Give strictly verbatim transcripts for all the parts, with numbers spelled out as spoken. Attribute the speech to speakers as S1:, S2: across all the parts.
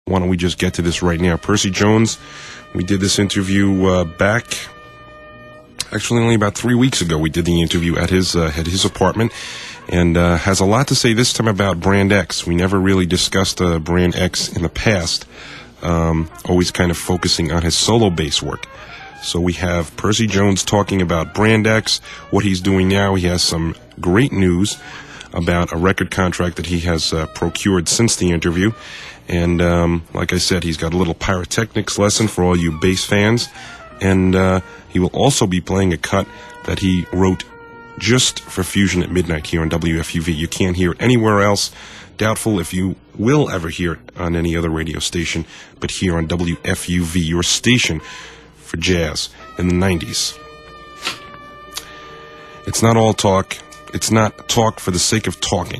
S1: Why don't we just get to this right now? Percy Jones, we did this interview uh, back, actually only about three weeks ago. We did the interview at his uh, at his apartment, and uh, has a lot to say this time about Brand X. We never really discussed uh, Brand X in the past, um, always kind of focusing on his solo bass work. So we have Percy Jones talking about Brand X, what he's doing now. He has some great news about a record contract that he has uh, procured since the interview. And um, like I said, he's got a little pyrotechnics lesson for all you bass fans. And uh, he will also be playing a cut that he wrote just for Fusion at Midnight here on W F U V. You can't hear it anywhere else. Doubtful if you will ever hear it on any other radio station, but here on W F U V, your station for jazz in the nineties. It's not all talk. It's not talk for the sake of talking.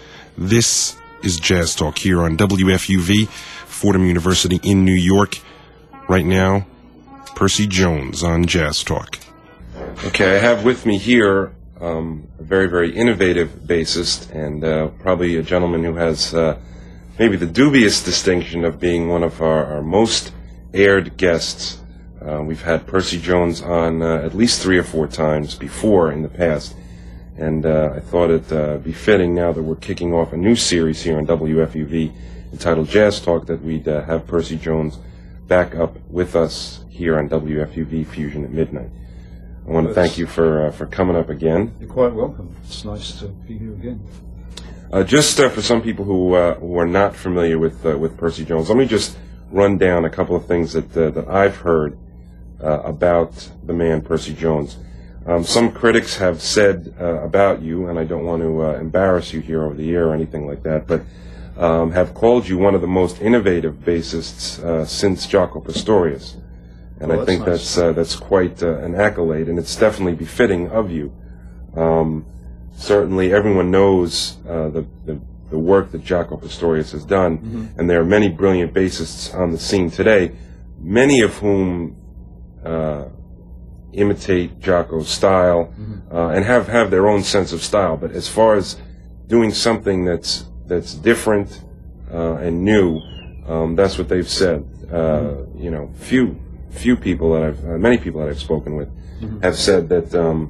S1: This is Jazz Talk here on W F U V, Fordham University in New York. Right now, Percy Jones on Jazz Talk. Okay, I have with me here um, a very, very innovative bassist, and uh, probably a gentleman who has uh, maybe the dubious distinction of being one of our, our most aired guests. Uh, we've had Percy Jones on uh, at least three or four times before in the past. And uh, I thought it uh, be fitting now that we're kicking off a new series here on W F U V entitled Jazz Talk that we'd uh, have Percy Jones back up with us here on W F U V Fusion at Midnight. I want to thank you for uh, for coming up again.
S2: You're quite welcome. It's nice to be here again.
S1: Uh, just uh, for some people who uh, who are not familiar with uh, with Percy Jones, let me just run down a couple of things that uh, that I've heard uh, about the man Percy Jones. Um, some critics have said uh, about you, and I don't want to uh, embarrass you here over the air or anything like that, but um, have called you one of the most innovative bassists uh, since Jaco Pastorius. And
S2: well,
S1: I think
S2: that's,
S1: nice. that's uh, that's quite uh, an accolade, and it's definitely befitting of you. Um, certainly, everyone knows uh, the, the the work that Jaco Pastorius has done, mm-hmm. and there are many brilliant bassists on the scene today, many of whom Uh, imitate Jaco's style, mm-hmm. uh, and have, have their own sense of style. But as far as doing something that's that's different uh, and new, um, that's what they've said. Uh, mm-hmm. You know, few few people that I've, uh, many people that I've spoken with, mm-hmm. have said that um,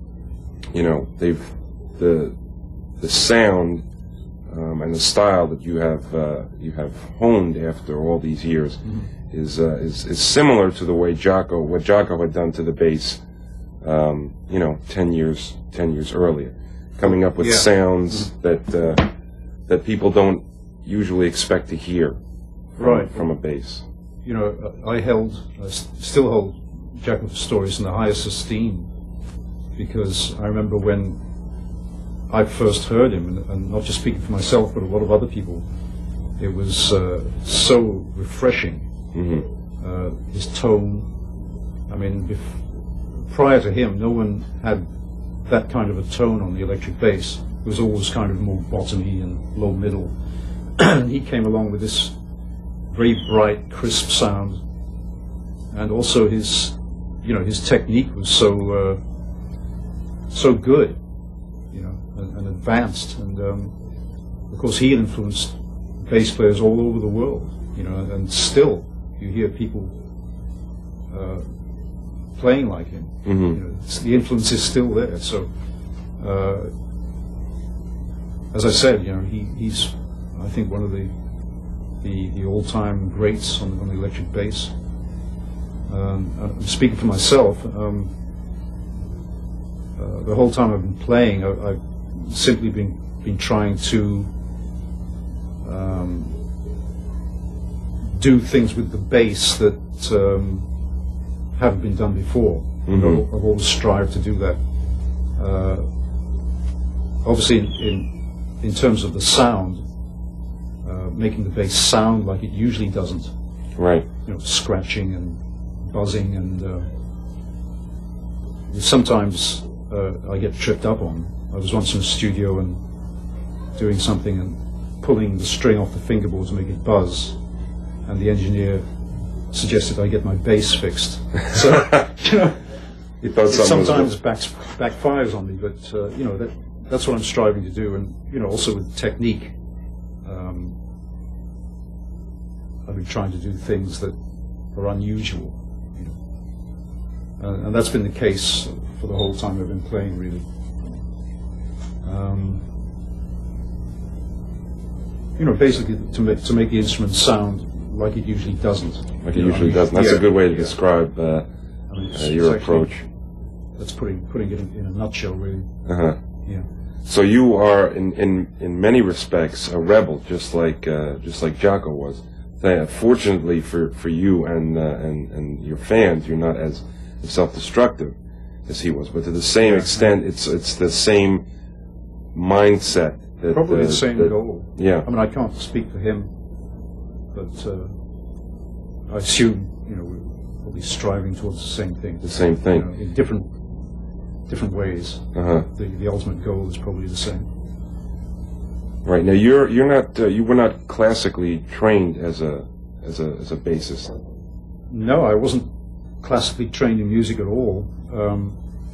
S1: you know they've the the sound um, and the style that you have uh, you have honed after all these years. Mm-hmm. Is, uh, is is similar to the way Jaco, what Jaco had done to the bass, um, you know, ten years ten years earlier, coming up with yeah. sounds mm-hmm. that uh, that people don't usually expect to hear from,
S2: right.
S1: from a bass.
S2: You know, I held, I still hold Jaco Pastorius in the highest esteem, because I remember when I first heard him, and, and not just speaking for myself, but a lot of other people, it was uh, so refreshing. Mm-hmm. Uh, his tone. I mean, if, prior to him, no one had that kind of a tone on the electric bass. It was always kind of more bottomy and low middle. And he came along with this very bright, crisp sound, and also his, you know, his technique was so uh, so good, you know, and, and advanced. And um, of course, he influenced bass players all over the world, you know, and still. You hear people uh, playing like him. Mm-hmm. You know, the influence is still there. So, uh, as I said, you know, he, he's, I think, one of the the, the all-time greats on, on the electric bass. Um, I'm speaking for myself. Um, uh, the whole time I've been playing, I, I've simply been been trying to. Um, do things with the bass that um, haven't been done before. Mm-hmm. You know, I've always strived to do that. Uh, obviously, in, in in terms of the sound, uh, making the bass sound like it usually doesn't.
S1: Right.
S2: You know, scratching and buzzing, and uh, sometimes uh, I get tripped up on. I was once in a studio and doing something and pulling the string off the fingerboard to make it buzz. And the engineer suggested I get my bass fixed. So, you know,
S1: you thought
S2: it sometimes back, backfires on me, but, uh, you know, that, that's what I'm striving to do. And, you know, also with technique. Um, I've been trying to do things that are unusual, you know. Uh, and that's been the case for the whole time I've been playing, really. Um, you know, basically to make to make the instrument sound like it usually doesn't.
S1: Like it
S2: You know,
S1: usually
S2: I mean,
S1: doesn't. That's
S2: yeah,
S1: a good way to
S2: yeah.
S1: describe uh,
S2: I mean,
S1: uh,
S2: it's-
S1: your
S2: it's actually-
S1: approach.
S2: That's putting putting it in, in a nutshell, really.
S1: Uh-huh.
S2: Yeah.
S1: So you are, in, in, in many respects, a rebel, just like uh, just like Jaco was. Uh, fortunately for, for you and, uh, and and your fans, you're not as self-destructive as he was. But to the same extent, it's it's the same mindset. That,
S2: Probably
S1: uh,
S2: the same
S1: that-
S2: goal.
S1: Yeah.
S2: I mean, I can't speak for him, but uh, I assume, you know, we're probably striving towards the same thing.
S1: The same thing.
S2: You know, in different different ways.
S1: Uh-huh.
S2: The the ultimate goal is probably the same.
S1: Right. Now you're you're not uh, you were not classically trained as a as a as a bassist.
S2: No, I wasn't classically trained in music at all. Um,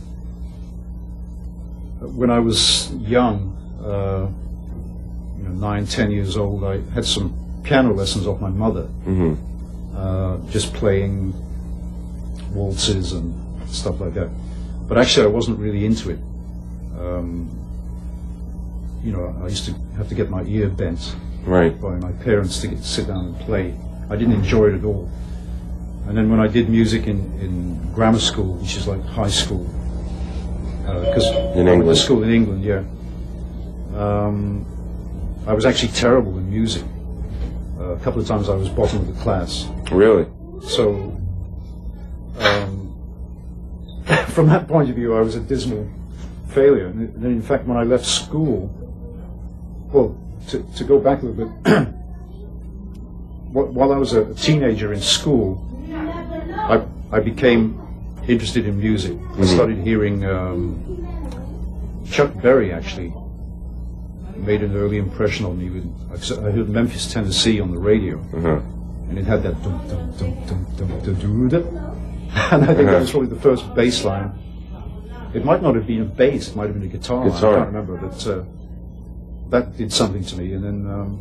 S2: when I was young, uh, you know, nine, ten years old, I had some piano lessons off my mother,
S1: Mm-hmm.
S2: uh, just playing waltzes and stuff like that. But actually, I wasn't really into it. Um, you know, I used to have to get my ear bent
S1: Right.
S2: by my parents to get to sit down and play. I didn't enjoy it at all. And then when I did music in, in grammar school, which is like high school, because
S1: In
S2: I went to
S1: England.
S2: school in England, yeah, um, I was actually terrible in music. Uh, a couple of times I was bottom of the class.
S1: Really.
S2: So, um, from that point of view, I was a dismal failure. And then, in fact, when I left school, well, to, to go back a little bit, wh- while I was a teenager in school, I, I became interested in music. I started hearing um, Chuck Berry, actually, made an early impression on me. With, I heard Memphis, Tennessee on the radio.
S1: Uh-huh.
S2: And it had that dum dum dum dum dum dum dum dum. And I think that was probably the first bass line. It might not have been a bass, it might have been a guitar. line,
S1: Guitar.
S2: I can't remember, but uh, that did something to me. And then um,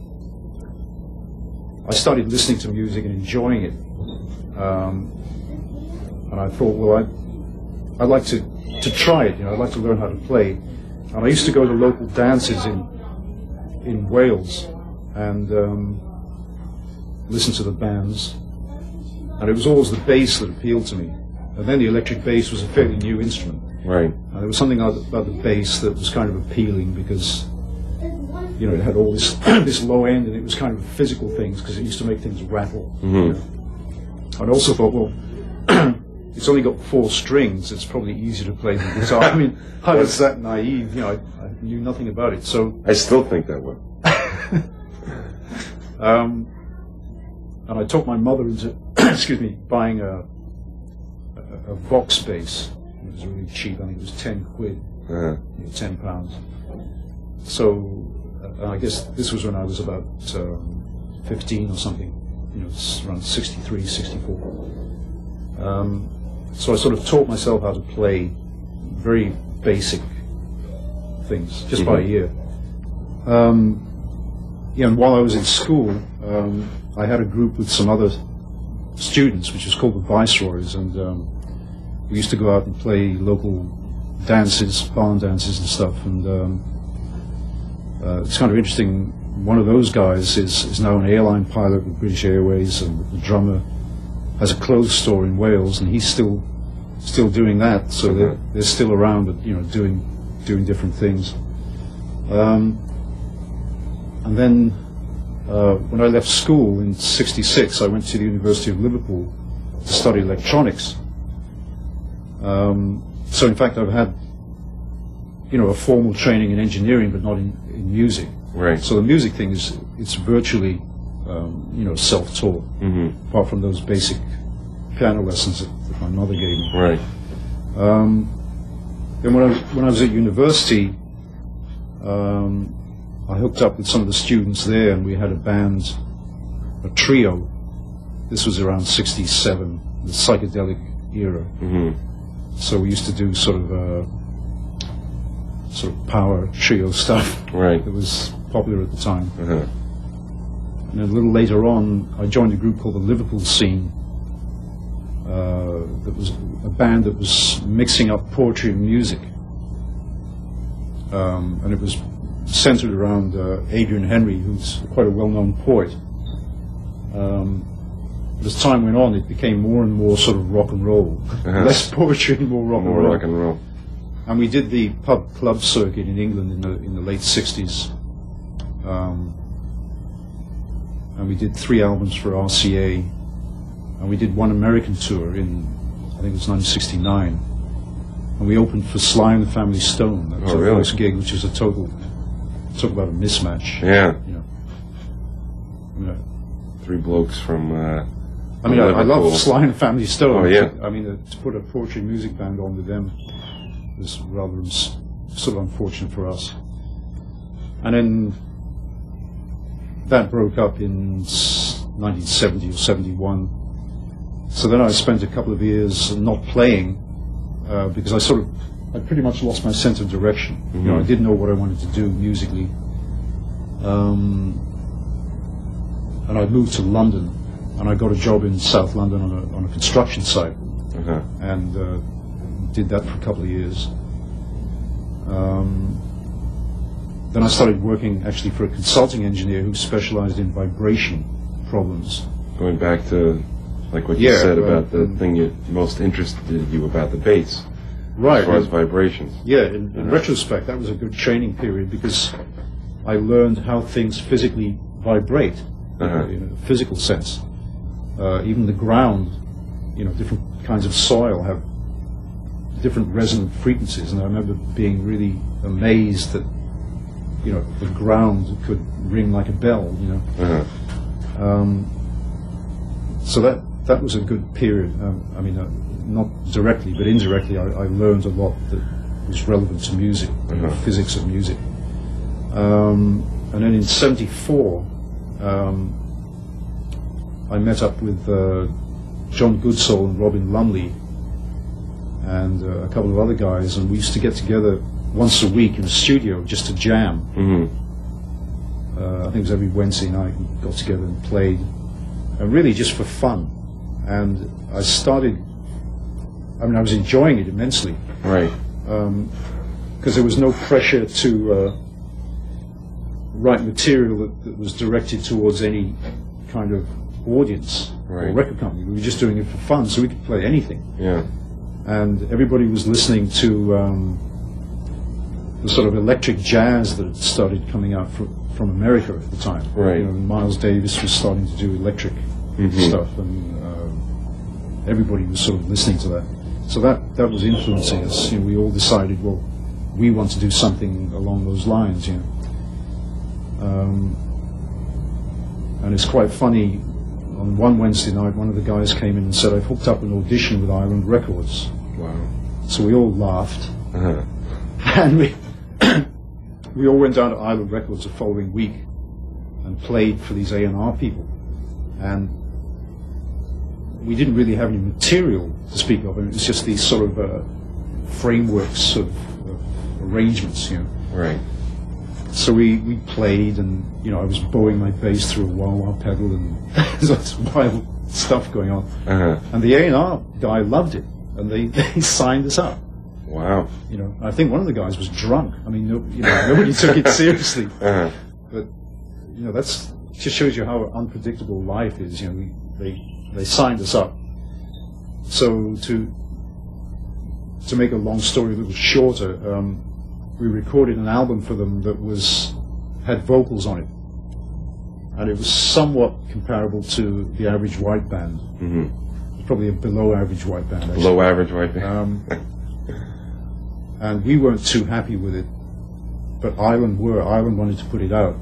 S2: I started listening to music and enjoying it. Um, and I thought, well, I'd, I'd like to, to try it, you know, I'd like to learn how to play. And I used to go to local dances in in Wales and um, listen to the bands. And it was always the bass that appealed to me. And then the electric bass was a fairly new instrument.
S1: Right.
S2: And there was something about the bass that was kind of appealing because, you know, it had all this this low end and it was kind of physical things because it used to make things rattle.
S1: Mm-hmm.
S2: You know. I also thought, well, it's only got four strings. It's probably easier to play than guitar. I mean, I was that naive. You know, I, I knew nothing about it. So,
S1: I still think that way.
S2: um, and I talked my mother into, excuse me, buying a, a a Vox bass. It was really cheap. I think it was ten quid,
S1: Uh-huh.
S2: you know, ten pounds. So, uh, I guess this was when I was about um, fifteen or something. You know, it's around sixty-three, sixty-four. Um, so I sort of taught myself how to play very basic things, just by ear. Um, yeah, and while I was in school, um, I had a group with some other students, which was called the Viceroys, and um, we used to go out and play local dances, barn dances and stuff. And um, uh, it's kind of interesting. One of those guys is, is now an airline pilot with British Airways, and the drummer has a clothes store in Wales, and he's still still doing that. So they're, they're still around, but you know, doing doing different things. Um, and then uh, when I left school in sixty-six, I went to the University of Liverpool to study electronics. Um, so in fact, I've had you know a formal training in engineering, but not in, in music.
S1: Right.
S2: So the music thing is it's virtually um, you know self-taught,
S1: Mm-hmm.
S2: apart from those basic piano lessons that, that my mother gave me.
S1: Right.
S2: Um, then when I was, when I was at university, um, I hooked up with some of the students there, and we had a band, a trio. This was around sixty-seven, the psychedelic era.
S1: Mm-hmm.
S2: So we used to do sort of uh, sort of power trio stuff
S1: Right.
S2: that was popular at the time.
S1: Uh-huh.
S2: And then a little later on, I joined a group called the Liverpool Scene. Uh, that was a band that was mixing up poetry and music. Um, and it was centered around uh, Adrian Henry, who's quite a well-known poet. Um, but as time went on, it became more and more sort of rock and roll.
S1: Uh-huh.
S2: Less poetry and more rock
S1: More
S2: and roll.
S1: rock and roll.
S2: And we did the pub club circuit in England in the in the late sixties. Um, and we did three albums for R C A. And we did one American tour in, I think it was nineteen sixty-nine. And we opened for Sly and the Family Stone. That was
S1: Oh,
S2: our
S1: really?
S2: first gig, which was a total, talk about a mismatch.
S1: Yeah.
S2: You know. You know,
S1: Three blokes from. Uh,
S2: I mean, I, I
S1: Liverpool.
S2: love Sly and the Family Stone.
S1: Oh, yeah.
S2: I mean, uh, to put a poetry music band on with them was rather s- sort of unfortunate for us. And then that broke up in s- nineteen seventy or seventy-one. So then I spent a couple of years not playing uh, because I sort of, I pretty much lost my sense of direction.
S1: Mm-hmm.
S2: You know, I didn't know what I wanted to do musically. Um, and I moved to London, and I got a job in South London on a, on a construction site,
S1: Uh-huh.
S2: and uh, did that for a couple of years. Um, then I started working actually for a consulting engineer who specialized in vibration problems.
S1: Going back to, like what you
S2: Yeah,
S1: said
S2: uh,
S1: about the
S2: um,
S1: thing you most interested you about the bass,
S2: Right.
S1: as far as vibrations.
S2: Yeah, in, in
S1: Uh-huh.
S2: retrospect, that was a good training period because I learned how things physically vibrate,
S1: Uh-huh.
S2: in a physical sense. Uh, even the ground, you know, different kinds of soil have different resonant frequencies, and I remember being really amazed that, you know, the ground could ring like a bell, you know.
S1: Uh-huh.
S2: Um, so that that was a good period. Um, I mean, uh, not directly, but indirectly, I, I learned a lot that was relevant to music, you know,
S1: Uh-huh.
S2: physics of music. Um, and then in seventy-four, um, I met up with uh, John Goodsoul and Robin Lumley and uh, a couple of other guys, and we used to get together once a week in a studio just to jam.
S1: Mm-hmm.
S2: Uh, I think it was every Wednesday night we got together and played, and really just for fun. And I started, I mean, I was enjoying it immensely
S1: Right.
S2: because there was no pressure to uh, write material that, that was directed towards any kind of audience or
S1: Right.
S2: record company. We were just doing it for fun, so we could play anything.
S1: Yeah.
S2: And everybody was listening to um, the sort of electric jazz that had started coming out from, from America at the time.
S1: Right.
S2: You know, Miles Davis was starting to do electric
S1: Mhm.
S2: stuff, and uh, everybody was sort of listening to that. So that, that was influencing us. You know, we all decided, well, we want to do something along those lines. You know, um, and it's quite funny. On one Wednesday night, one of the guys came in and said, "I've hooked up an audition with Island Records."
S1: Wow.
S2: So we all laughed,
S1: Uh-huh.
S2: and we we all went down to Island Records the following week and played for these A and R people. And we didn't really have any material to speak of. I mean, it was just these sort of uh, frameworks of, of arrangements, you know.
S1: Right.
S2: So we, we played, and you know, I was bowing my bass through a wah-wah pedal, and there's lots of wild stuff going on.
S1: Uh-huh.
S2: And the A and R guy loved it, and they, they signed us up.
S1: Wow.
S2: You know, I think one of the guys was drunk. I mean, no, you know, nobody took it seriously.
S1: Uh-huh.
S2: But you know, that's just shows you how unpredictable life is. You know, we, they they signed us up. So to to make a long story a little shorter, um, we recorded an album for them that was had vocals on it, and it was somewhat comparable to the average white band.
S1: Mm-hmm.
S2: Probably a below average white band. Actually.
S1: Below average white band.
S2: Um, and we weren't too happy with it, but Island were. Island wanted to put it out.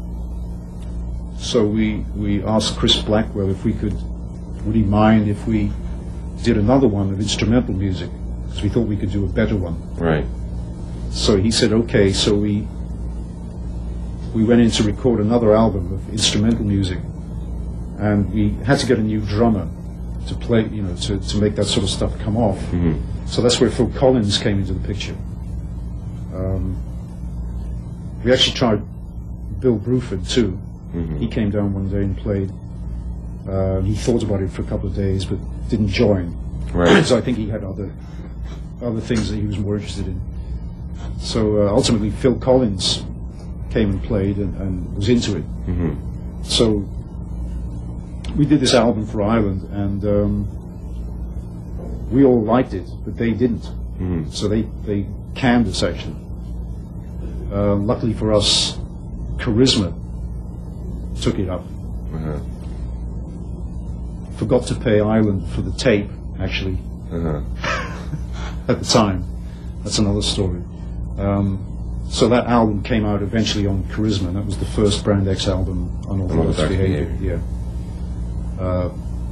S2: So we, we asked Chris Blackwell if we could, would he mind if we did another one of instrumental music, because we thought we could do a better one.
S1: Right.
S2: So he said, okay, so we we went in to record another album of instrumental music, and we had to get a new drummer to play, you know, to, to make that sort of stuff come off.
S1: Mm-hmm.
S2: So that's where Phil Collins came into the picture. Um, we actually tried Bill Bruford too,
S1: Mhm.
S2: He came down one day and played. Uh, he thought about it for a couple of days, but didn't join.
S1: Right.
S2: So I think he had other other things that he was more interested in. So uh, ultimately, Phil Collins came and played and, and was into it.
S1: Mm-hmm.
S2: So we did this album for Ireland, and um, we all liked it, but they didn't.
S1: Mm-hmm.
S2: So they, they canned us, actually. Uh, luckily for us, Charisma took it up.
S1: Uh-huh.
S2: Forgot to pay Ireland for the tape, actually,
S1: Uh-huh.
S2: at the time. That's another story. Um, so that album came out eventually on Charisma. That was the first Brand X album, Unorthodox
S1: Unorthodox
S2: Behavior. Yeah. Uh,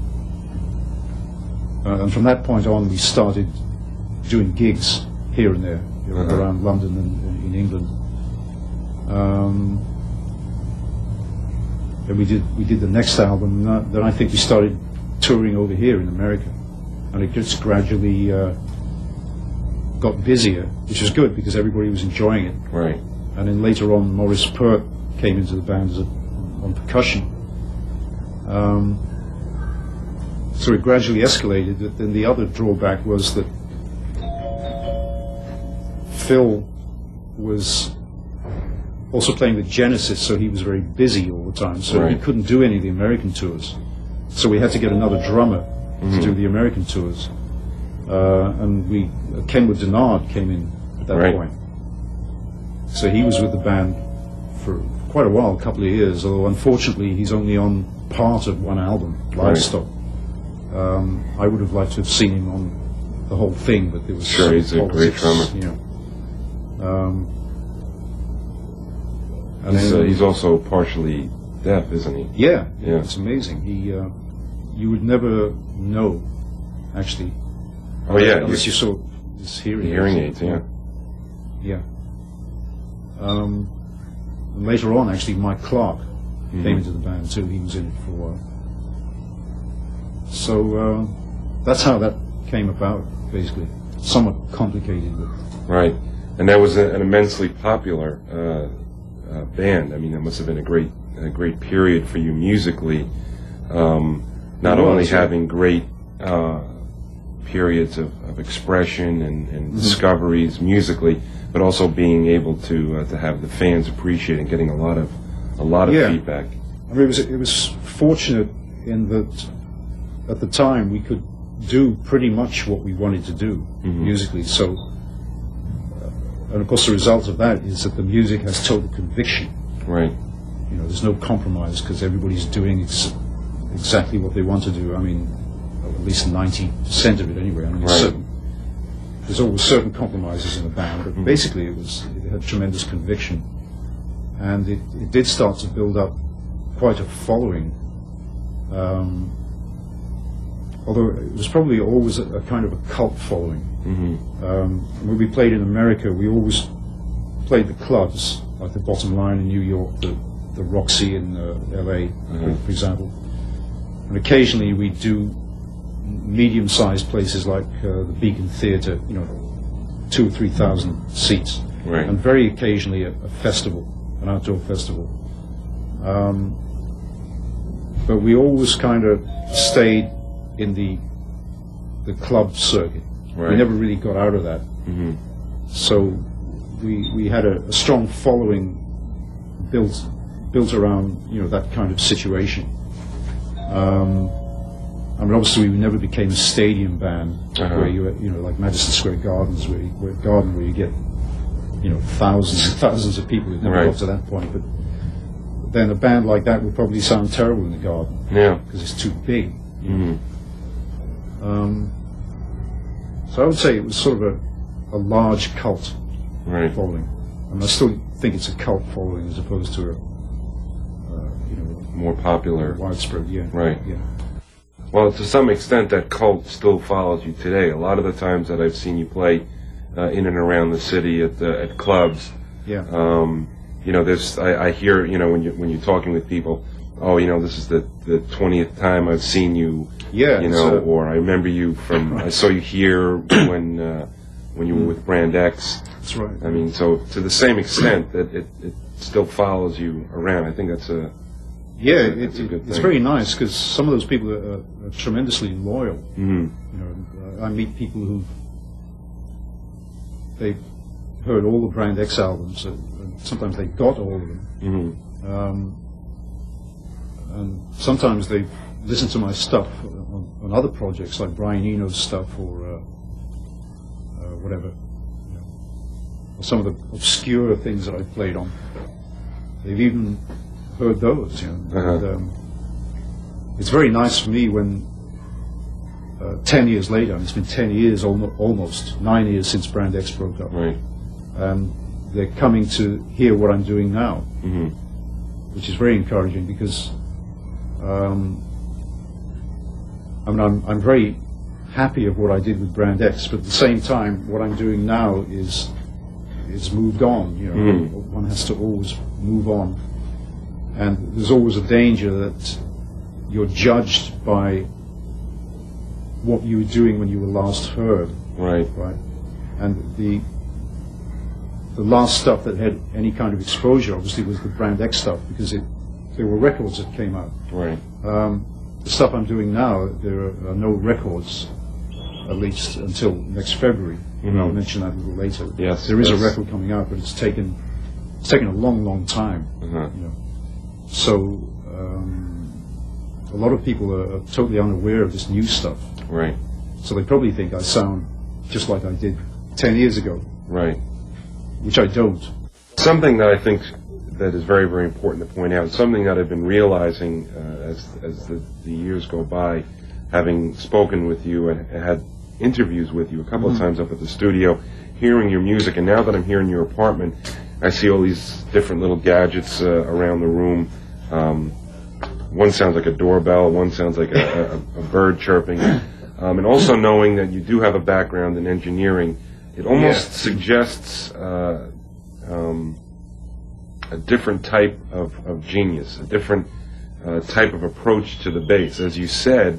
S2: uh, and from that point on, we started doing gigs here and there, you know,
S1: Uh-huh.
S2: around London and, and in England. Um, and we did we did the next album. And that- then I think we started touring over here in America, and it just gradually uh, got busier, which was good because everybody was enjoying it.
S1: Right.
S2: And then later on, Maurice Pert came into the band as a, on percussion. Um, so it gradually escalated. But then the other drawback was that Phil was also playing with Genesis, so he was very busy all the time. So he
S1: Right.
S2: couldn't do any of the American tours. So we had to get another drummer
S1: Mhm.
S2: to do the American tours. Uh, and we, uh, Kenwood Denard came in at that
S1: Right.
S2: point. So he was with the band for quite a while, a couple of years, although unfortunately he's only on part of one album, Livestock. Um, I would have liked to have seen him on the whole thing, but there was
S1: Sure,
S2: some
S1: he's a great
S2: politics,
S1: drummer.
S2: You know. Um, and
S1: He's,
S2: then-
S1: uh, he's also partially deaf, isn't he?
S2: yeah,
S1: Yeah.
S2: it's amazing. He, uh, you would never know, actually.
S1: Oh, yeah,
S2: unless
S1: you-
S2: you saw his hearing.
S1: The hearing aids, yeah.
S2: Yeah. Um, and later on, actually, Mike Clark
S1: Mhm.
S2: came into the band too. He was in it for a while. So uh, that's how that came about, basically. Somewhat complicated, but
S1: Right. And that was a, an immensely popular uh, uh, band. I mean, that must have been a great, a great period for you musically. Um, not
S2: It was,
S1: only
S2: yeah.
S1: having great uh, periods of, of expression and, and
S2: Mm-hmm.
S1: discoveries musically, but also being able to uh, to have the fans appreciate and getting a lot of a lot of
S2: Yeah.
S1: feedback.
S2: I mean, it was it was fortunate in that at the time we could do pretty much what we wanted to do
S1: Mhm.
S2: musically. So, uh, and of course, the result of that is that the music has total conviction.
S1: Right.
S2: You know, there's no compromise because everybody's doing ex- exactly what they want to do. I mean, at least ninety percent of it anyway. I mean, there's,
S1: Right.
S2: certain, there's always certain compromises in a band, but
S1: Mhm.
S2: basically it was it had tremendous conviction, and it, it did start to build up quite a following. Um, although it was probably always a, a kind of a cult following.
S1: hmm
S2: Um, when we played in America, we always played the clubs, like the Bottom Line in New York, the, the Roxy in uh, L A,
S1: Mhm.
S2: for example. And occasionally we do medium-sized places like uh, the Beacon Theatre, you know, two or three thousand seats.
S1: Right.
S2: And very occasionally a, a festival, an outdoor festival. Um, but we always kind of stayed in the the club circuit. We
S1: Right.
S2: never really got out of that.
S1: hmm
S2: So we we had a, a strong following built built around, you know, that kind of situation. Um, I mean, obviously, we never became a stadium band
S1: Uh-huh.
S2: where you you know like Madison Square Gardens where, you, where Garden where you get you know thousands and thousands of people. It never
S1: Right.
S2: got to that point, but then a band like that would probably sound terrible in the Garden
S1: Yeah.
S2: because it's too big. You know?
S1: hmm
S2: Um, so I would say it was sort of a, a large cult
S1: Right.
S2: following. And I still think it's a cult following as opposed to a, uh, you know,
S1: More popular.
S2: widespread, yeah.
S1: Right.
S2: Yeah.
S1: Well, to some extent, that cult still follows you today. A lot of the times that I've seen you play uh, in and around the city at the, at clubs,
S2: Yeah.
S1: um, you know, there's I, I hear, you know, when you when you're talking with people, oh, you know, this is the the twentieth time I've seen you,
S2: Yeah.
S1: you know,
S2: so-
S1: or I remember you from I saw you here when uh, when you were with Brand X.
S2: that's right.
S1: I mean, so to the same extent that it, it still follows you around. I think that's a
S2: Yeah,
S1: That's a-
S2: it,
S1: that's a
S2: it,
S1: good
S2: it's
S1: thing.
S2: very nice because some of those people are, are tremendously loyal.
S1: Mhm.
S2: You know, I meet people who they've heard all the Brand X albums, uh, and sometimes they got all of them,
S1: Mhm.
S2: um, and sometimes they listen to my stuff on, on other projects like Brian Eno's stuff or uh, uh, whatever, you know, or some of the obscure things that I played on. They've even heard those, you know.
S1: Uh-huh.
S2: And, um, it's very nice for me when uh, ten years later, and it's been ten years, almo- almost nine years since Brand X broke up,
S1: Right.
S2: and they're coming to hear what I'm doing now,
S1: Mhm.
S2: which is very encouraging because um, I mean, I'm, I'm very happy of what I did with Brand X, but at the same time, what I'm doing now is is moved on. You know,
S1: Mm.
S2: one has to always move on, and there's always a danger that you're judged by what you were doing when you were last heard,
S1: Right.
S2: right? And the the last stuff that had any kind of exposure, obviously, was the Brand X stuff because it there were records that came out.
S1: Right.
S2: Um, the stuff I'm doing now, there are, are no records, at least until next February. And I'll
S1: Mhm.
S2: mention that a little later.
S1: Yes,
S2: there is a
S1: that's-
S2: record coming out, but it's taken it's taken a long, long time.
S1: Uh-huh.
S2: You know, so um, a lot of people are, are totally unaware of this new stuff.
S1: Right.
S2: So they probably think I sound just like I did ten years ago,
S1: Right.
S2: which I don't.
S1: Something that I think that is very, very important to point out, something that I've been realizing uh, as as the, the years go by, having spoken with you and had interviews with you a couple of times up at the studio, hearing your music, and now that I'm here in your apartment, I see all these different little gadgets uh, around the room. Um, one sounds like a doorbell, one sounds like a, a, a bird chirping, um, and also knowing that you do have a background in engineering, it almost
S2: Yeah.
S1: suggests uh, um, a different type of, of genius, a different uh, type of approach to the bass. As you said,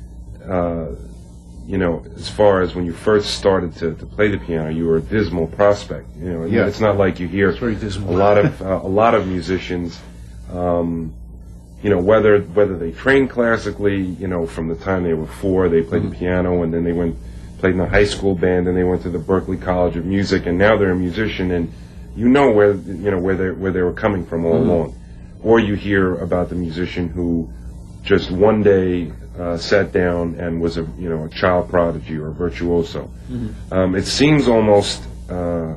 S1: uh, you know, as far as when you first started to, to play the piano, you were a dismal prospect. You know,
S2: Yeah.
S1: it's not like you hear
S2: It's very dismal.
S1: a lot of uh, a lot of musicians. Um, you know, whether whether they trained classically, you know, from the time they were four, they played the piano, and then they went played in a high school band, and they went to the Berklee College of Music, and now they're a musician, and you know where you know where they where they were coming from all along. Or you hear about the musician who just one day uh, sat down and was a you know a child prodigy or a virtuoso. Um, it seems almost uh,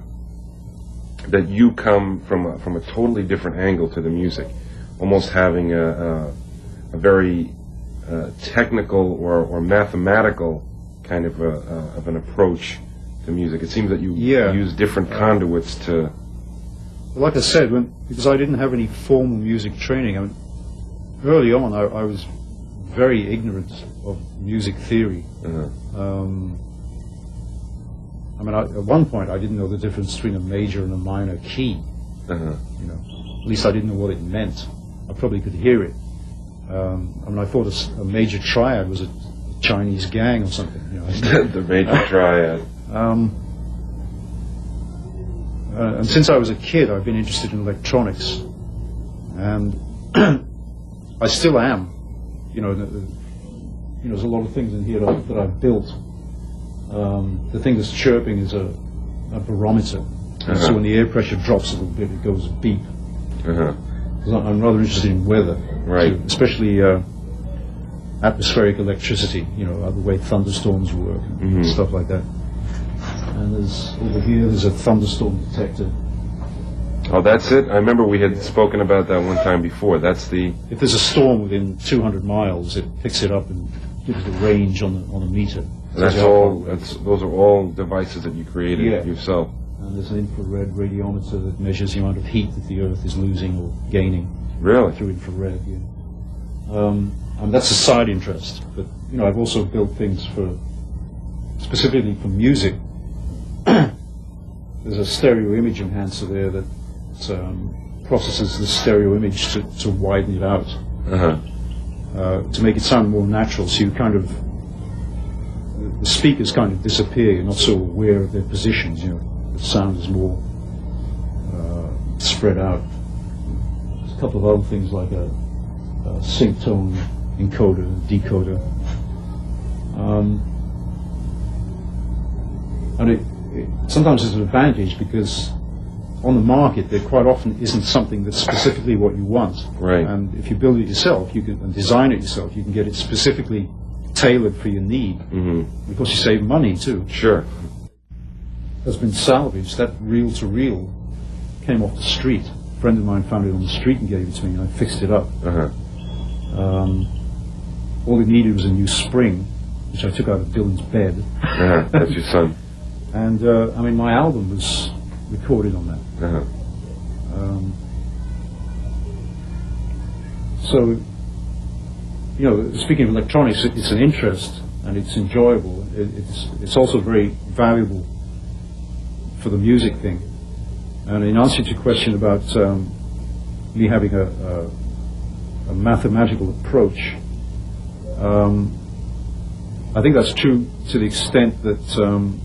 S1: that you come from a, from a totally different angle to the music, almost having a, a, a very uh, technical or, or mathematical kind of a, uh, of an approach to music. It seems that you
S2: Yeah.
S1: use different conduits to.
S2: Like I said, when because I didn't have any formal music training, I mean, early on I, I was very ignorant of music theory.
S1: Uh,
S2: Um, I mean, I, at one point I didn't know the difference between a major and a minor key.
S1: uh-huh.
S2: You know, at least I didn't know what it meant. I probably could hear it. Um, I mean, I thought a, s- a major triad was a Chinese gang or something. You know.
S1: The major triad.
S2: Um, uh, and since I was a kid, I've been interested in electronics, and I still am. You know, the, the, you know, there's a lot of things in here that, I- that I've built. Um, the thing that's chirping is a, a barometer,
S1: Uh-huh.
S2: so when the air pressure drops a little bit, it goes beep.
S1: Uh-huh.
S2: 'Cause I- I'm rather interested in weather,
S1: Right.
S2: too, especially uh, atmospheric electricity. You know, the way thunderstorms work,
S1: Mhm.
S2: and stuff like that. And there's over here, there's a thunderstorm detector.
S1: Oh, that's it? I remember we had spoken about that one time before. That's the...
S2: If there's a storm within two hundred miles, it picks it up and gives the range on the on a meter.
S1: That's
S2: Tells you how
S1: all.
S2: far away.
S1: That's those are all devices that you created
S2: Yeah.
S1: yourself.
S2: And there's an infrared radiometer that measures the amount of heat that the Earth is losing or gaining
S1: Really?
S2: through infrared. Yeah. Um, and that's a side interest. But you know, I've also built things for specifically for music. There's a stereo image enhancer there that um, processes the stereo image to, to widen it out,
S1: Uh-huh.
S2: uh, to make it sound more natural. So you kind of the speakers kind of disappear. You're not so aware of their positions. You know, the sound is more uh, spread out. There's a couple of other things like a uh, sync tone encoder, decoder. Um, and it, it sometimes it's an advantage because on the market there quite often isn't something that's specifically what you want.
S1: Right.
S2: And if you build it yourself, you can and design it yourself, you can get it specifically tailored for your need.
S1: Mm-hmm.
S2: Because you save money too.
S1: Sure.
S2: Has been salvaged. That reel-to-reel came off the street. A friend of mine found it on the street and gave it to me, and I fixed it up.
S1: Uh-huh.
S2: Um, all it needed was a new spring, which I took out of Dylan's bed.
S1: Uh-huh. That's your son.
S2: And, uh, I mean, my album was recorded on that.
S1: Uh-huh.
S2: Um, so, you know, speaking of electronics, it, it's an interest, and it's enjoyable. It, it's, it's also very valuable for the music thing. And in answer to your question about um, me having a, a, a mathematical approach, um, I think that's true to the extent that um,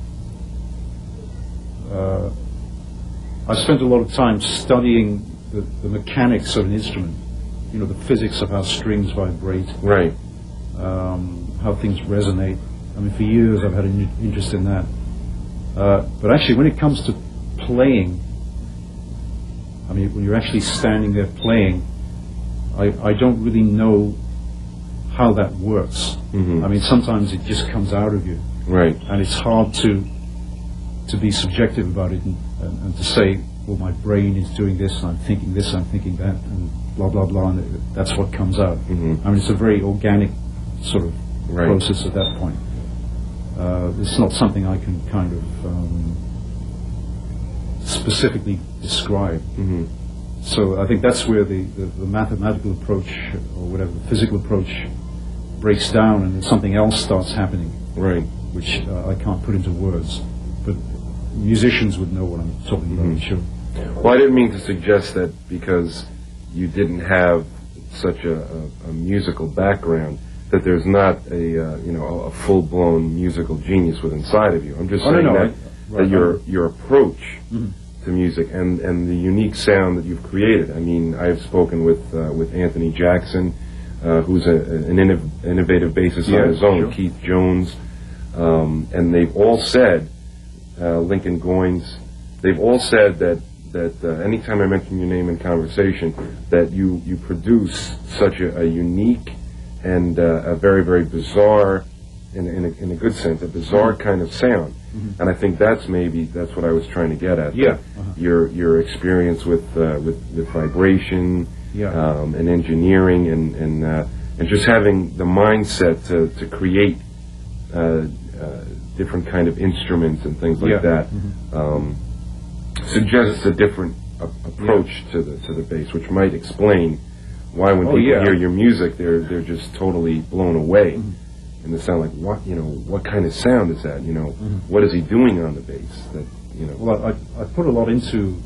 S2: uh, I spent a lot of time studying the, the mechanics of an instrument, you know, the physics of how strings vibrate,
S1: Right.
S2: um, how things resonate. I mean, for years I've had an in- interest in that. Uh, but actually, when it comes to playing, I mean, when you're actually standing there playing, I, I don't really know how that works.
S1: Mm-hmm.
S2: I mean, sometimes it just comes out of you,
S1: Right.
S2: and it's hard to to be subjective about it and, and, and to say, well, my brain is doing this, and I'm thinking this, I'm thinking that, and blah, blah, blah, and it, that's what comes out.
S1: Mm-hmm.
S2: I mean, it's a very organic sort of
S1: Right.
S2: process at that point. Uh, it's not something I can kind of um, specifically describe.
S1: Mm-hmm.
S2: So I think that's where the, the, the mathematical approach, or whatever, the physical approach breaks down, and then something else starts happening,
S1: Right.
S2: which uh, I can't put into words. But musicians would know what I'm talking about, I'm sure.
S1: Well, I didn't mean to suggest that because you didn't have such a, a, a musical background that there's not a uh, you know a full-blown musical genius within inside of you. I'm just
S2: Oh, no,
S1: saying
S2: no,
S1: that,
S2: I- right,
S1: that your
S2: I-
S1: your approach
S2: Mhm.
S1: to music and, and the unique sound that you've created. I mean, I've spoken with uh, with Anthony Jackson, uh, who's a, an innov- innovative bassist
S2: Yeah,
S1: on his own,
S2: sure.
S1: Keith Jones, um, and they've all said, uh, Lincoln Goines, they've all said that that uh, anytime I mention your name in conversation, that you, you produce such a, a unique and uh, a very, very bizarre, in, in, a, in a good sense, a bizarre
S2: Mm-hmm.
S1: kind of sound.
S2: Mm-hmm.
S1: And I think that's maybe, that's what I was trying to get at.
S2: Yeah.
S1: that
S2: Uh-huh.
S1: Your, your experience with, uh, with, with vibration,
S2: Yeah.
S1: um, and engineering, and, and, uh, and just having the mindset to, to create uh, uh, different kind of instruments and things like
S2: Yeah.
S1: that.
S2: Mhm.
S1: Um, suggests a different a- approach to the to the bass, which might explain why when
S2: Oh,
S1: people
S2: yeah.
S1: hear your music, they're they're just totally blown away,
S2: Mm-hmm.
S1: and they sound like, what you know, what kind of sound is that? You know,
S2: Mm-hmm.
S1: what is he doing on the bass? That you know,
S2: Well, I, I put a lot into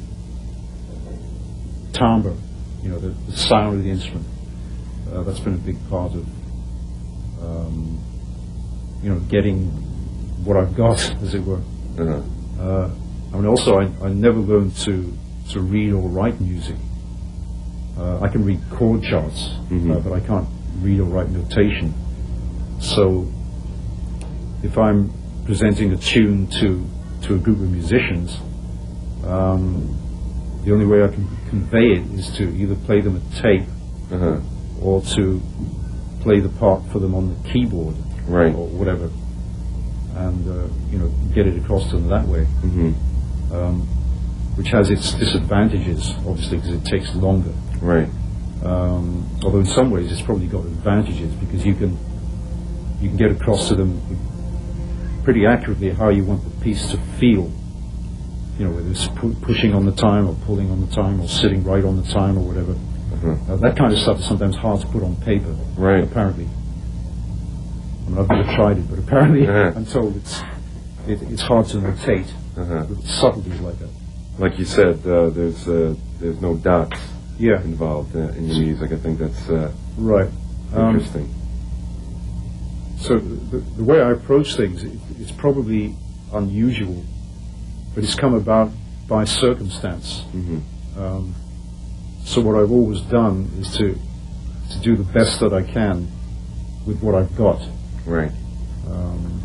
S2: timbre, you know, the, the sound of the instrument. Uh, that's been a big part of, um, you know, getting what I've got, as it were.
S1: uh,
S2: Uh, I mean, also, I, I never learned to, to read or write music. Uh, I can read chord charts,
S1: Mhm.
S2: uh, but I can't read or write notation. So, if I'm presenting a tune to, to a group of musicians, um, the only way I can convey it is to either play them a tape
S1: uh-huh.
S2: or to play the part for them on the keyboard
S1: Right.
S2: or whatever, and uh, you know, get it across to them that way.
S1: hmm
S2: Um, which has its disadvantages, obviously, because it takes longer.
S1: Right.
S2: Um, although in some ways it's probably got advantages because you can you can get across to them pretty accurately how you want the piece to feel. You know, whether it's pu- pushing on the time or pulling on the time or sitting right on the time or whatever.
S1: Uh-huh.
S2: Uh, that kind of stuff is sometimes hard to put on paper.
S1: Right.
S2: Apparently. I mean, I've never tried it, but apparently
S1: Uh-huh.
S2: I'm told it's it, it's hard to notate
S1: Uh-huh.
S2: with subtleties like that.
S1: Like you said, uh, there's uh, there's no dots
S2: Yeah.
S1: involved uh, in your music. I think that's uh,
S2: Right. Um,
S1: interesting.
S2: so the, the way I approach things, it, it's probably unusual, but it's come about by circumstance.
S1: hmm
S2: Um, so what I've always done is to to do the best that I can with what I've got.
S1: Right.
S2: Um,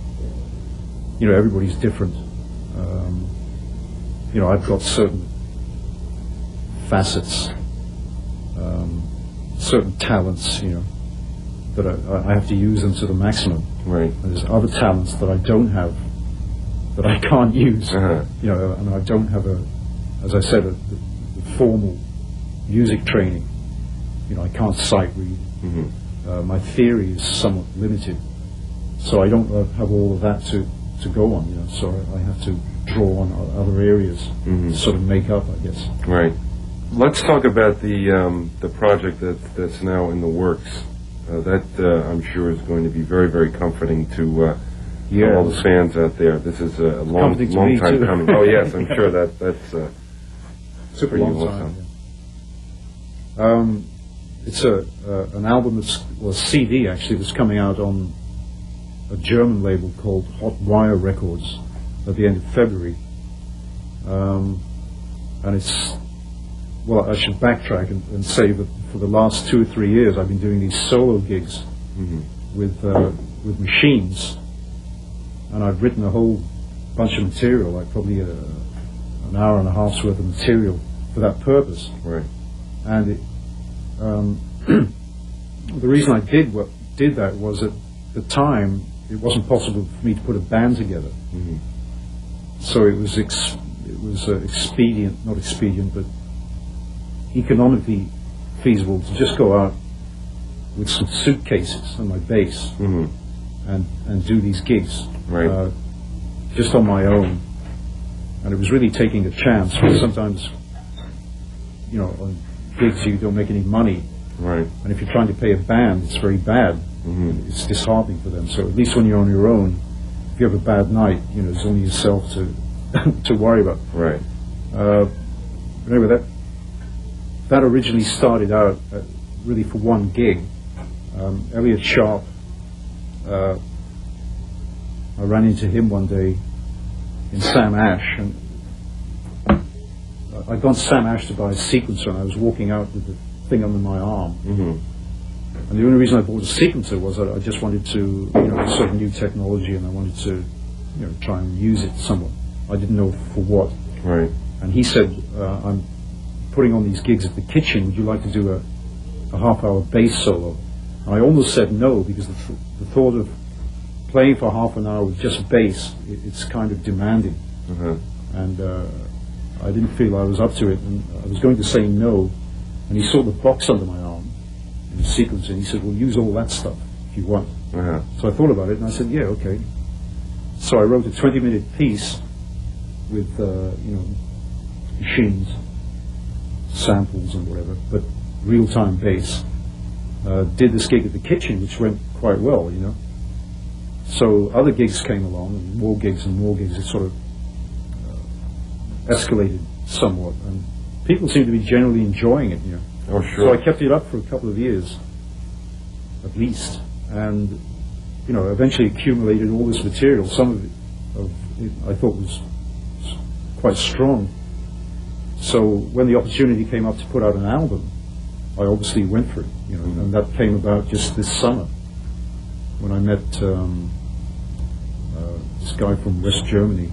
S2: you know, everybody's different. Um, you know, I've got certain facets, um, certain talents, you know, that I, I have to use them to the maximum.
S1: Right.
S2: And there's other talents that I don't have, that I can't use.
S1: Uh-huh.
S2: You know, and I don't have a, as I said, a, the, the formal music training. You know, I can't sight read.
S1: Mm-hmm.
S2: Uh, my theory is somewhat limited, so I don't uh, have all of that to, to go on. You know, so I, I have to draw on o- other areas
S1: Mm-hmm.
S2: to sort of make up, I guess.
S1: Right. Let's talk about the um, the project that that's now in the works. Uh, that uh, I'm sure is going to be very, very comforting to uh,
S2: Yeah.
S1: all the fans out there. This is a long,
S2: Comforting to
S1: long
S2: me,
S1: time
S2: too.
S1: coming. Oh yes, I'm sure that that's uh,
S2: Took a
S1: pretty
S2: long
S1: awesome.
S2: time. Yeah. Um, it's a uh, an album that's, well, a C D actually, that's coming out on a German label called Hot Wire Records at the end of February. Um, and it's, well, I should backtrack and, and say that for the last two or three years I've been doing these solo gigs
S1: Mm-hmm.
S2: with uh, with machines, and I've written a whole bunch of material, like probably a, an hour and a half's worth of material for that purpose.
S1: Right.
S2: And it, um, the reason I did what did that was at the time it wasn't possible for me to put a band together.
S1: Mm-hmm.
S2: So it was ex- it was uh, expedient, not expedient, but economically feasible to just go out with some suitcases and my bass
S1: Mm-hmm.
S2: and, and do these gigs
S1: Right.
S2: uh, just on my own. And it was really taking a chance, because sometimes, you know, on gigs you don't make any money,
S1: Right.
S2: and if you're trying to pay a band, it's very bad.
S1: Mm-hmm.
S2: It's disheartening for them. So at least when you're on your own, if you have a bad night, you know, it's only yourself to to worry about.
S1: Right.
S2: Uh, anyway, that that originally started out uh, really for one gig. Um, Elliot Sharp, uh, I ran into him one day in Sam Ash, and uh, I'd gone to Sam Ash to buy a sequencer, and I was walking out with the thing under my arm.
S1: Mm-hmm.
S2: And the only reason I bought a sequencer was that I just wanted to, you know, sort of new technology, and I wanted to, you know, try and use it somewhat. I didn't know for what.
S1: Right.
S2: And he said, uh, I'm putting on these gigs at the Kitchen, would you like to do a, a half-hour bass solo? And I almost said no, because the, th- the thought of playing for half an hour with just bass, it, it's kind of demanding.
S1: Uh-huh.
S2: And uh, I didn't feel I was up to it, and I was going to say no, and he saw the box under my arm in the sequence, and he said, well, use all that stuff if you want.
S1: Uh-huh.
S2: So I thought about it, and I said, yeah, okay. So I wrote a twenty-minute piece with, uh, you know, machines, samples and whatever, but real-time bass. Uh, did this gig at the Kitchen, which went quite well, you know. So other gigs came along, and more gigs and more gigs. It sort of uh, escalated somewhat, and people seem to be generally enjoying it, you know.
S1: Oh,
S2: So
S1: sure.
S2: I kept it up for a couple of years, at least, and you know, eventually accumulated all this material. Some of it, of it I thought was s- quite strong. So when the opportunity came up to put out an album, I obviously went for it, you know, and that came about just this summer when I met um, uh, this guy from West Germany,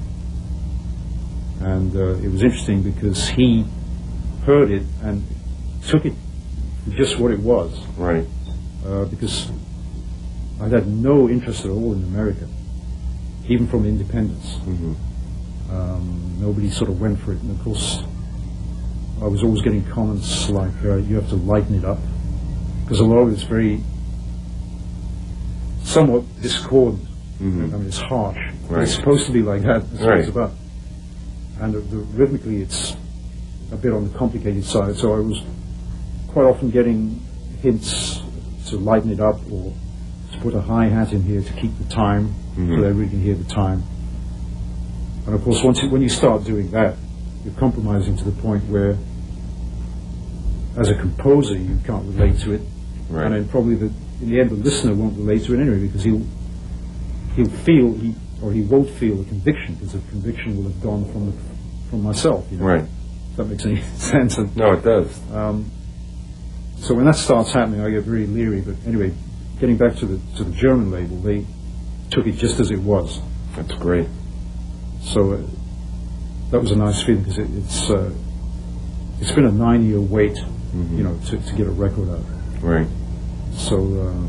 S2: and uh, it was interesting because he heard it and took it for just what it was,
S1: Right.
S2: uh, because I'd had no interest at all in America, even from independence.
S1: Mm-hmm.
S2: Um, nobody sort of went for it, and of course I was always getting comments like, uh, you have to lighten it up, because a lot of it's very somewhat discordant.
S1: Mm-hmm.
S2: I mean, it's harsh.
S1: Right.
S2: It's supposed to be like that. That's what
S1: Right.
S2: it's about. And uh, the, rhythmically, it's a bit on the complicated side. So I was quite often getting hints to lighten it up, or to put a hi-hat in here to keep the time,
S1: Mm-hmm.
S2: so that everybody can hear the time. And of course, once you, when you start doing that, you're compromising to the point where, as a composer, you can't relate to it,
S1: Right.
S2: and then probably the, in the end, the listener won't relate to it anyway, because he'll he'll feel he or he won't feel a conviction, because the conviction will have gone from the, from myself. You know?
S1: Right.
S2: If that makes any sense. And,
S1: No, it does.
S2: um, so when that starts happening, I get very leery. But anyway, getting back to the to the German label, they took it just as it was.
S1: That's great.
S2: So uh, that was a nice feeling because it, it's uh, it's been a nine-year wait, mm-hmm. you know, to, to get a record out.
S1: Right.
S2: So uh,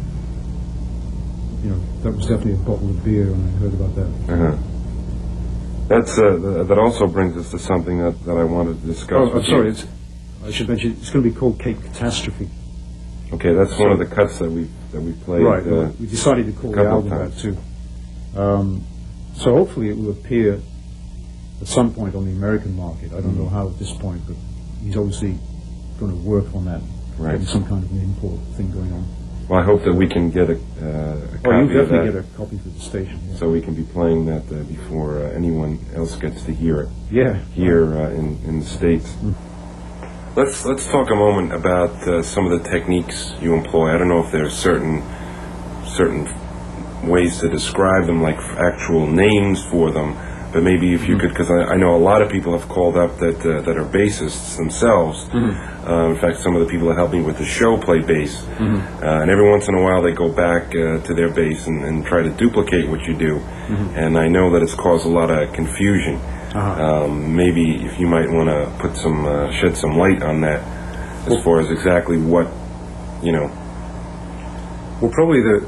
S2: you know, that was definitely a bottle of beer when I heard about that.
S1: Uh-huh. That's uh, th- that also brings us to something that, that I wanted to discuss.
S2: Oh, I'm
S1: with
S2: sorry.
S1: you.
S2: It's, I should mention it's going to be called Cape Catastrophe.
S1: Okay, that's
S2: so,
S1: one of the cuts that we that we played.
S2: Right.
S1: Uh,
S2: well, we decided to call the album that too. Um, so hopefully it will appear at some point on the American market. I don't mm-hmm. know how at this point, but he's obviously going to work on that.
S1: Right.
S2: Getting some kind of an import thing going on.
S1: Well, I hope that we can get a, uh, a copy
S2: oh,
S1: of
S2: you definitely
S1: that,
S2: get a copy for the station. Yeah.
S1: so we can be playing that uh, before uh, anyone else gets to hear it.
S2: Yeah.
S1: Here uh, in in the States. Mm. Let's let's talk a moment about uh, some of the techniques you employ. I don't know if there's certain certain ways to describe them, like actual names for them, but maybe if you mm-hmm. could, because I, I know a lot of people have called up that uh, that are bassists themselves. Mm-hmm. Uh, in fact, some of the people that help me with the show play bass, mm-hmm. uh, and every once in a while they go back uh, to their bass and, and try to duplicate what you do. Mm-hmm. And I know that it's caused a lot of confusion. Uh-huh. Um, maybe if you might want to put some uh, shed some light on that, as well, far as exactly what you know.
S2: Well, probably the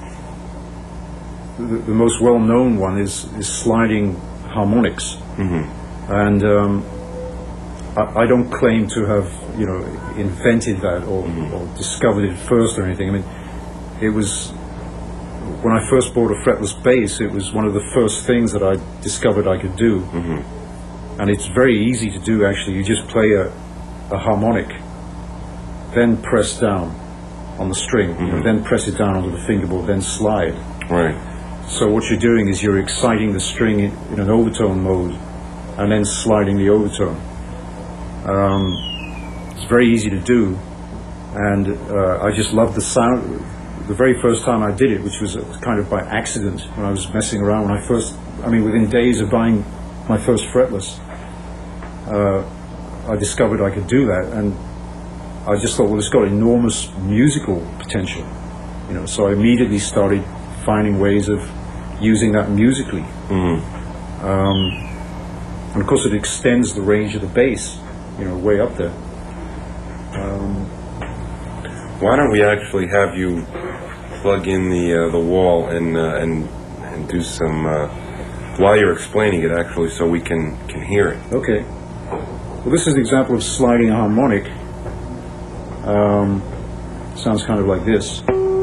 S2: the, the most well-known one is, is sliding harmonics, mm-hmm. and um, I, I don't claim to have you know invented that or, mm-hmm. or discovered it first or anything. I mean, it was when I first bought a fretless bass. It was one of the first things that I discovered I could do, mm-hmm. and it's very easy to do. Actually, you just play a, a harmonic, then press down on the string, mm-hmm. you know, then press it down onto the fingerboard, then slide.
S1: Right.
S2: So what you're doing is you're exciting the string in, in an overtone mode, and then sliding the overtone. Um, it's very easy to do, and uh, I just love the sound. The very first time I did it, which was kind of by accident when I was messing around, when I first, I mean, within days of buying my first fretless, uh, I discovered I could do that, and I just thought, well, it's got enormous musical potential, you know. So I immediately started finding ways of using that musically, mm-hmm. um, and of course it extends the range of the bass, you know, way up there. Um,
S1: Why don't we actually have you plug in the uh, the wall and uh, and and do some uh, while you're explaining it, actually, so we can can hear it.
S2: Okay. Well, this is an example of sliding a harmonic. Um, sounds kind of like this.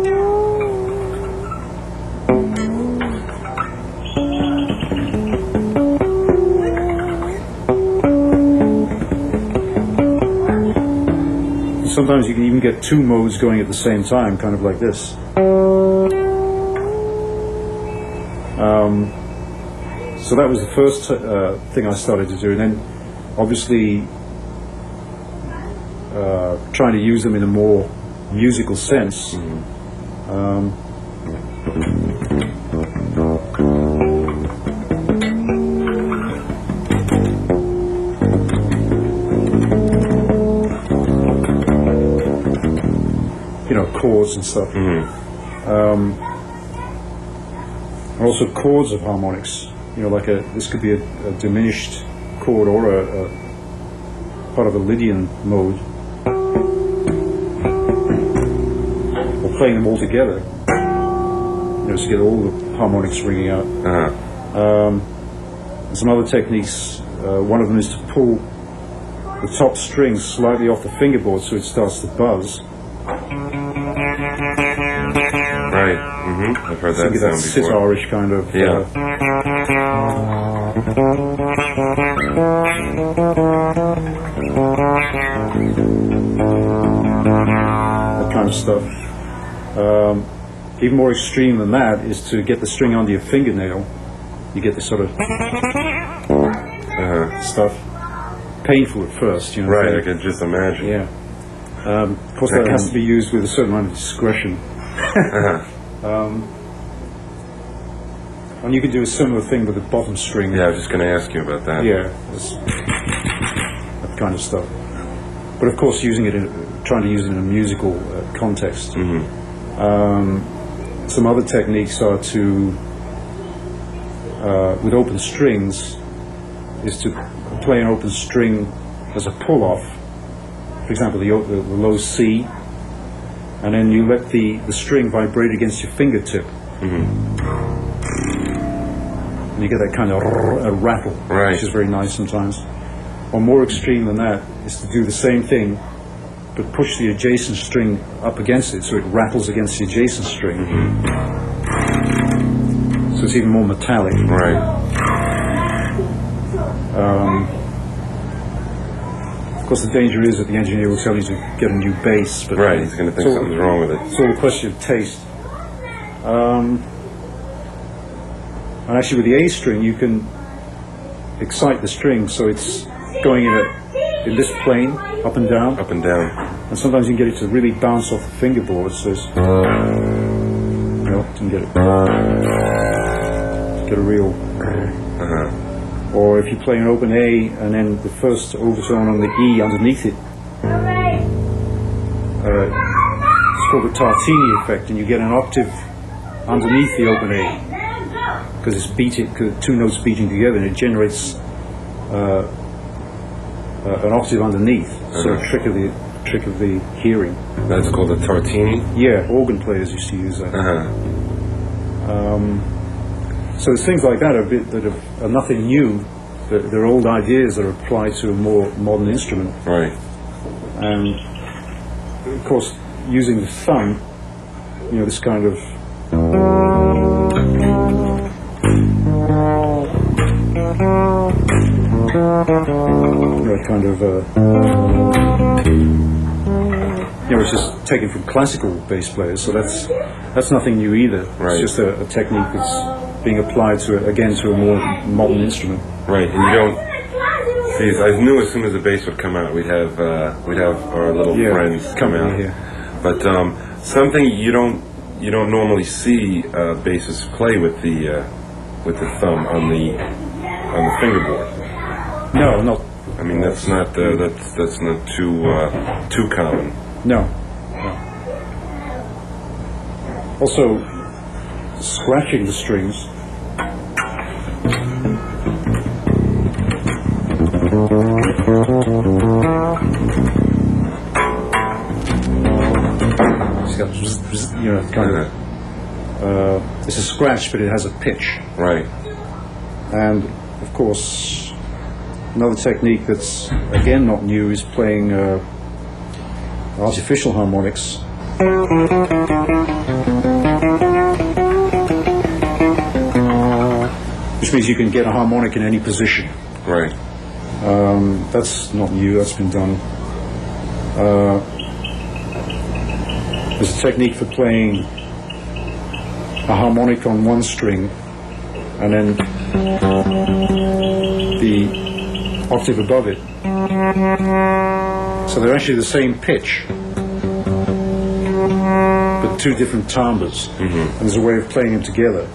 S2: Sometimes you can even get two modes going at the same time, kind of like this. Um, so that was the first uh, thing I started to do, and then obviously uh, trying to use them in a more musical sense. Mm-hmm. um, you know, chords and stuff. Mm-hmm. um, and also chords of harmonics. You know, like a this could be a, a diminished chord or a, a part of a Lydian mode, or playing them all together. You know, to get all the harmonics ringing out. Uh-huh. Um, and some other techniques. Uh, one of them is to pull the top string slightly off the fingerboard so it starts to buzz.
S1: Right. Mm-hmm. I've heard
S2: so
S1: that
S2: get
S1: sound
S2: that
S1: before.
S2: sitar-ish kind of.
S1: Yeah.
S2: Uh, that kind of stuff. Um, even more extreme than that is to get the string under your fingernail. You get this sort of uh-huh. stuff. Painful at first, you know.
S1: Right. I can just imagine.
S2: Yeah. Um, of course, that has to be used with a certain amount of discretion. uh-huh. um, and you can do a similar thing with the bottom string.
S1: Yeah, I was just going to ask you about that.
S2: Yeah, that kind of stuff. But of course, using it in, trying to use it in a musical uh, context.
S1: Mm-hmm.
S2: Um, some other techniques are to, uh, with open strings, is to play an open string as a pull-off. For example, the, the, the low C, and then you let the, the string vibrate against your fingertip.
S1: Mm-hmm.
S2: And you get that kind of a rattle,
S1: right.
S2: which is very nice sometimes. Or more extreme than that is to do the same thing, but push the adjacent string up against it so it rattles against the adjacent string.
S1: Mm-hmm.
S2: So it's even more metallic.
S1: Right.
S2: Um, of course, the danger is that the engineer will tell you to get a new bass. But
S1: right, he's going to think
S2: all,
S1: something's wrong with it.
S2: It's all a question of taste. Um, and actually, with the A string, you can excite the string so it's going in, a, in this plane, up and down.
S1: Up and down.
S2: And sometimes you can get it to really bounce off the fingerboard. So it's, no, didn't get it. Get a real.
S1: Uh-huh.
S2: Or if you play an open A and then the first overtone on the E underneath it, uh, it's called the Tartini effect, and you get an octave underneath the open A because it's beating, cause two notes beating together, and it generates uh, uh, an octave underneath.
S1: Uh-huh.
S2: So a trick of the trick of the hearing.
S1: That's called a Tartini?
S2: Yeah, organ players used to use that.
S1: Uh-huh.
S2: Um, So there's things like that are, a bit, that are, are nothing new. They're, they're old ideas that are applied to a more modern instrument.
S1: Right.
S2: And of course, using the thumb, you know, this kind of you know, kind of uh, you know, it's just taken from classical bass players. So that's that's nothing new either.
S1: Right.
S2: It's just a, a technique that's being applied to again to a more modern instrument.
S1: Right, and you don't. Geez, I knew as soon as the bass would come out, we'd have uh, we'd have our little
S2: Yeah,
S1: friends come
S2: company
S1: out.
S2: here.
S1: But um, something you don't you don't normally see uh, bassists play with the uh, with the thumb on the on the fingerboard.
S2: No, not.
S1: I mean, that's not uh, that's that's not too uh, too common.
S2: No. no. Also, scratching the strings. It's got, you know, kind of. Uh, it's a scratch, but it has a pitch.
S1: Right.
S2: And of course, another technique that's again not new is playing uh, artificial harmonics. Which means you can get a harmonic in any position.
S1: Right.
S2: Um, that's not new, that's been done. Uh, there's a technique for playing a harmonic on one string and then the octave above it. So they're actually the same pitch, but two different timbres.
S1: Mm-hmm.
S2: And there's a way of playing them together.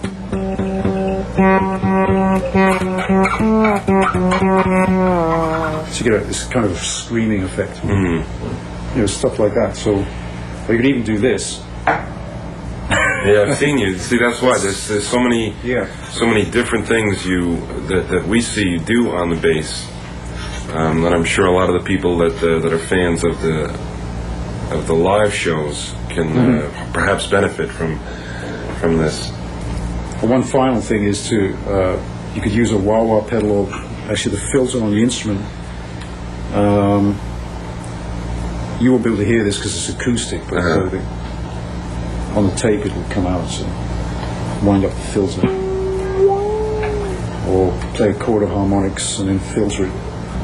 S2: So you get a, this kind of screaming effect.
S1: Mm-hmm.
S2: You know, stuff like that. So you can even do this.
S1: Yeah, I've seen you. See, that's why there's, there's so many,
S2: Yeah.
S1: so many different things you that, that we see you do on the bass. Um, that I'm sure a lot of the people that uh, that are fans of the of the live shows can
S2: Mm-hmm.
S1: uh, perhaps benefit from from this.
S2: And one final thing is to uh, you could use a wah-wah pedal or actually the filter on the instrument. Um, you won't be able to hear this because it's acoustic, but
S1: Uh-huh.
S2: uh, the, on the tape it will come out. So wind up the filter, or play a chord of harmonics and then filter it.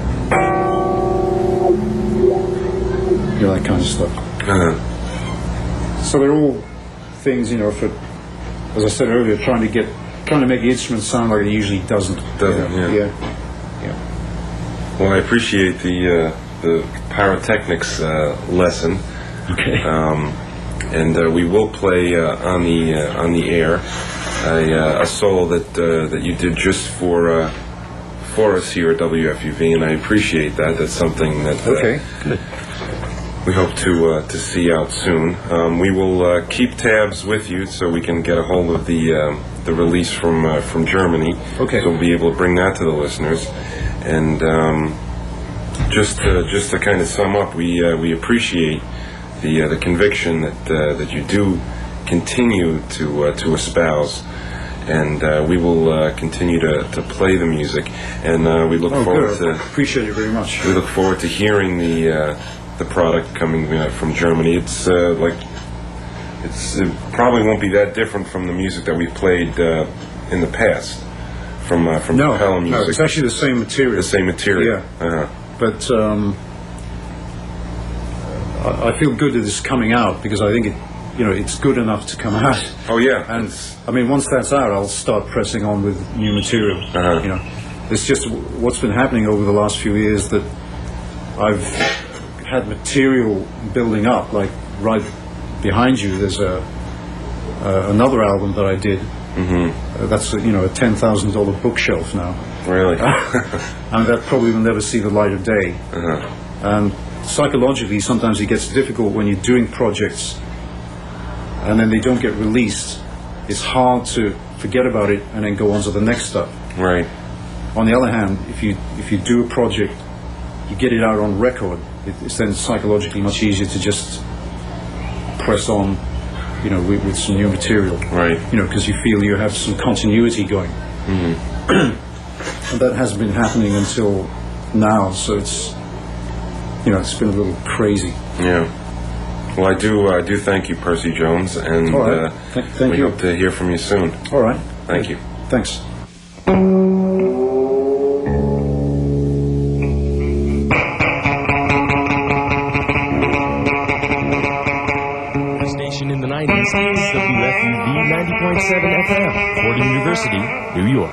S2: You know, that kind of stuff.
S1: Uh-huh.
S2: So they're all things, you know, for, as I said earlier, trying to get, trying to make the instrument sound like it usually doesn't.
S1: Doesn't,
S2: yeah.
S1: yeah.
S2: Yeah.
S1: Well, I appreciate the uh, the pyrotechnics uh, lesson.
S2: Okay.
S1: Um, and uh, we will play uh, on the uh, on the air a, uh, a solo that uh, that you did just for uh, for us here at W F U V, and I appreciate that. That's something that uh,
S2: Okay. Good.
S1: we hope to uh, to see out soon. Um, we will uh, keep tabs with you so we can get a hold of the um, the release from uh, from Germany.
S2: Okay.
S1: So we'll be able to bring that to the listeners. And um, just to, just to kind of sum up, we uh, we appreciate the uh, the conviction that uh, that you do continue to uh, to espouse. And uh, we will uh, continue to, to play the music, and uh, we look
S2: oh,
S1: forward
S2: good.
S1: to
S2: appreciate it very much.
S1: we look forward to hearing the uh, the product coming uh, from Germany. It's uh, like it's it probably won't be that different from the music that we've played uh, in the past from uh, from
S2: No,
S1: Capella music.
S2: no, it's actually the same material.
S1: The same material.
S2: Yeah.
S1: Uh-huh.
S2: But um, I, I feel good that it's coming out because I think it, you know, it's good enough to come out.
S1: Oh yeah.
S2: And I mean, once that's out, I'll start pressing on with new material.
S1: Uh-huh.
S2: You know, it's just what's been happening over the last few years that I've had material building up. Like right behind you, there's a uh, another album that I did.
S1: Mm-hmm.
S2: Uh, that's a, you know a ten thousand dollar bookshelf now.
S1: Really.
S2: And that probably will never see the light of day.
S1: Uh-huh.
S2: And psychologically, sometimes it gets difficult when you're doing projects and then they don't get released. It's hard to forget about it and then go on to the next stuff.
S1: Right.
S2: On the other hand, if you if you do a project, you get it out on record, it, it's then psychologically much easier to just press on, you know, with, with some new material.
S1: Right.
S2: You know, because you feel you have some continuity going.
S1: Mm-hmm.
S2: And that hasn't been happening until now, so it's, you know, it's been a little crazy.
S1: Yeah. Well, I do I do thank you, Percy Jones, and
S2: All right.
S1: uh,
S2: Th- thank
S1: we
S2: you.
S1: hope to hear from you soon.
S2: All right.
S1: Thank you.
S2: Thanks.
S3: Station in the nineties is W F U V ninety point seven F M, Fordham University, New York.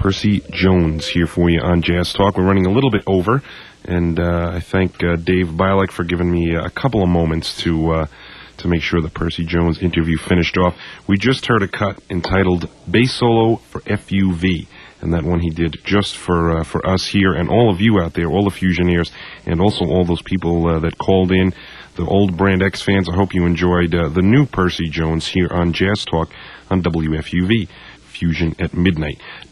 S4: Percy Jones here for you on Jazz Talk. We're running a little bit over, and uh, I thank uh, Dave Bialik for giving me a couple of moments to uh, to make sure the Percy Jones interview finished off. We just heard a cut entitled Bass Solo for F U V, and that one he did just for uh, for us here and all of you out there, all the Fusioneers, and also all those people uh, that called in, the old Brand X fans. I hope you enjoyed uh, the new Percy Jones here on Jazz Talk on W F U V, Fusion at Midnight.